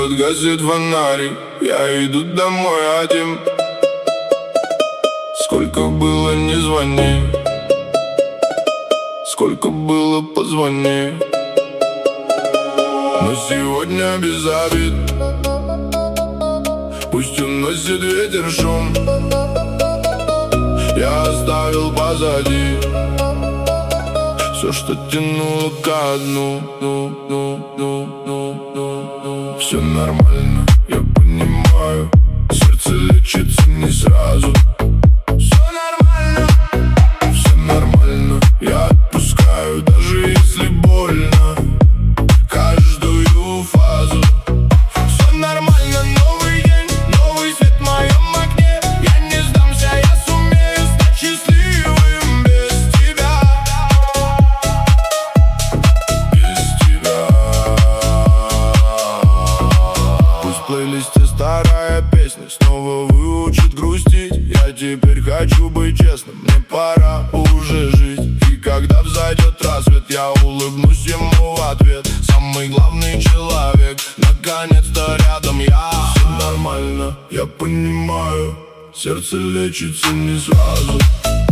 вот гасит фонарик, я иду домой один. Сколько было, не звони, сколько было, позвони. Но сегодня без обид, пусть уносит ветер шум. Я оставил позади все, что тянуло ко дну. Все нормально, я понимаю, сердце лечится не сразу. Все нормально, я отпускаю, даже если больно, каждую фазу. Все нормально, новый день, новый свет в моем окне. Я не сдамся, я сумею стать счастливым без тебя. Без тебя. Пусть в плейлисте старая песня снова выучит грустить. Я теперь хочу быть честным, мне пора уже жить. И когда взойдет рассвет, я улыбнусь ему в ответ. Самый главный человек, наконец-то рядом я. Все нормально, я понимаю, сердце лечится не сразу.